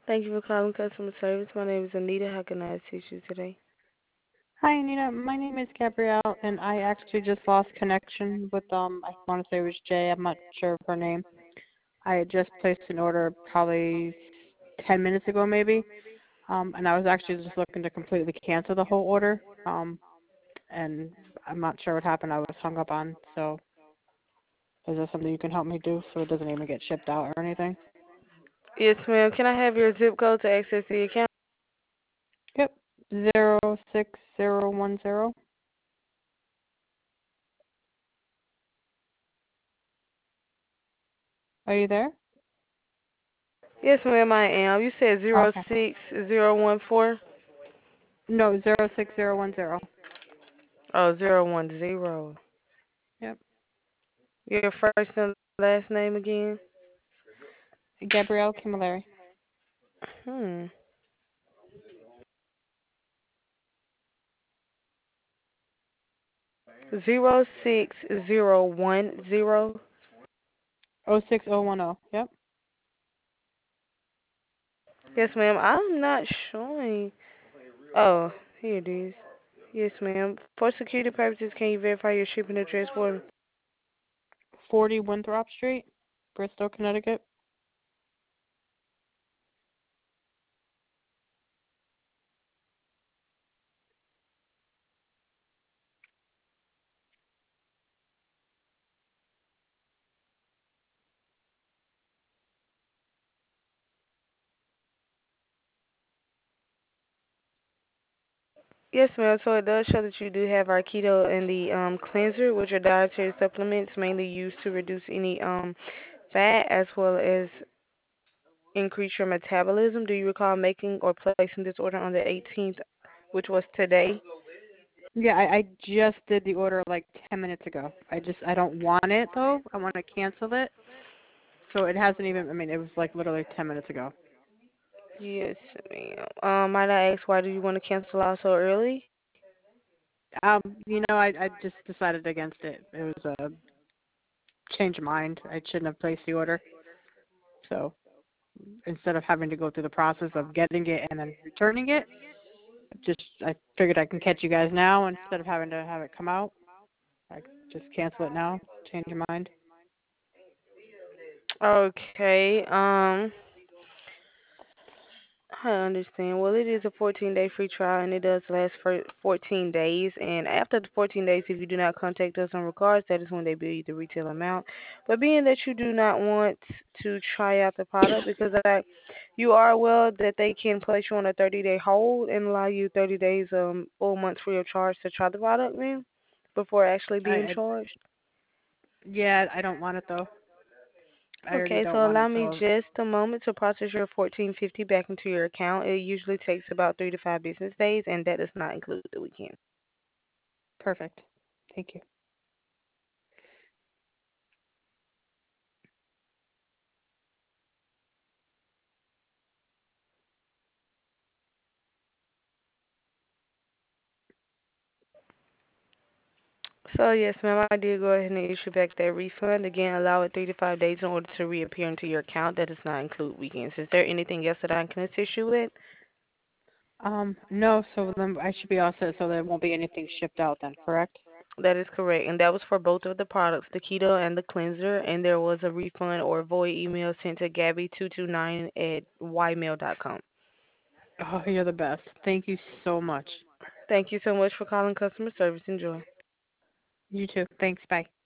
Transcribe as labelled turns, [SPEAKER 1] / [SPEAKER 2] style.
[SPEAKER 1] Thank you for calling customer service. My name is Anita. How can I assist you today?
[SPEAKER 2] Hi, Anita. My name is Gabrielle, and I actually just lost connection with I want to say it was Jay. I'm not sure of her name. I had just placed an order probably 10 minutes ago, maybe, and I was actually just looking to completely cancel the whole order. And I'm not sure what happened. I was hung up on. So, is there something you can help me do so it doesn't even get shipped out or anything?
[SPEAKER 1] Yes, ma'am. Can I have your zip code to access the account?
[SPEAKER 2] Yep. 06010. Are you there?
[SPEAKER 1] Yes, ma'am, I am. You said zero
[SPEAKER 2] Okay.
[SPEAKER 1] six zero one four.
[SPEAKER 2] No, 06010.
[SPEAKER 1] Oh, 010.
[SPEAKER 2] Yep.
[SPEAKER 1] Your first and last name again?
[SPEAKER 2] Gabrielle Camilleri.
[SPEAKER 1] Hmm. 06010.
[SPEAKER 2] 06010. Yep.
[SPEAKER 1] Yes, ma'am. I'm not showing. Oh, here it is. Yes, ma'am. For security purposes, can you verify your shipping address for me?
[SPEAKER 2] 40 Winthrop Street, Bristol, Connecticut.
[SPEAKER 1] Yes, ma'am. So it does show that you do have our keto and the cleanser, which are dietary supplements mainly used to reduce any fat as well as increase your metabolism. Do you recall making or placing this order on the 18th, which was today?
[SPEAKER 2] Yeah, I just did the order like 10 minutes ago. I don't want it though. I want to cancel it. So it hasn't even, I mean, it was like literally 10 minutes ago.
[SPEAKER 1] Yes, ma'am. Might I ask why do you want to cancel out so early?
[SPEAKER 2] I just decided against it. It was a change of mind. I shouldn't have placed the order. So instead of having to go through the process of getting it and then returning it, I figured I can catch you guys now instead of having to have it come out. I just cancel it now. Change your mind.
[SPEAKER 1] Okay. I understand. Well, it is a 14-day free trial, and it does last for 14 days. And after the 14 days, if you do not contact us in regards, that is when they bill you the retail amount. But being that you do not want to try out the product, because you are aware that they can place you on a 30-day hold and allow you 30 days, full months free of charge to try the product, ma'am, before actually being
[SPEAKER 2] I
[SPEAKER 1] charged.
[SPEAKER 2] Yeah, I don't want it though. I already
[SPEAKER 1] Okay,
[SPEAKER 2] don't
[SPEAKER 1] so
[SPEAKER 2] want it.
[SPEAKER 1] allow me
[SPEAKER 2] So
[SPEAKER 1] just a moment to process your 1450 back into your account. It usually takes about 3 to 5 business days, and that does not include the weekend.
[SPEAKER 2] perfect. Thank you.
[SPEAKER 1] So yes, ma'am, I did go ahead and issue back that refund. Again, allow it 3 to 5 days in order to reappear into your account. That does not include weekends. Is there anything else that I can assist you with?
[SPEAKER 2] No. So then I should be all set. So there won't be anything shipped out then, correct?
[SPEAKER 1] That is correct, and that was for both of the products, the keto and the cleanser. And there was a refund or void email sent to Gabby229@ymail.com.
[SPEAKER 2] Oh, you're the best. Thank you so much.
[SPEAKER 1] Thank you so much for calling customer service. Enjoy.
[SPEAKER 2] You too. Thanks. Bye.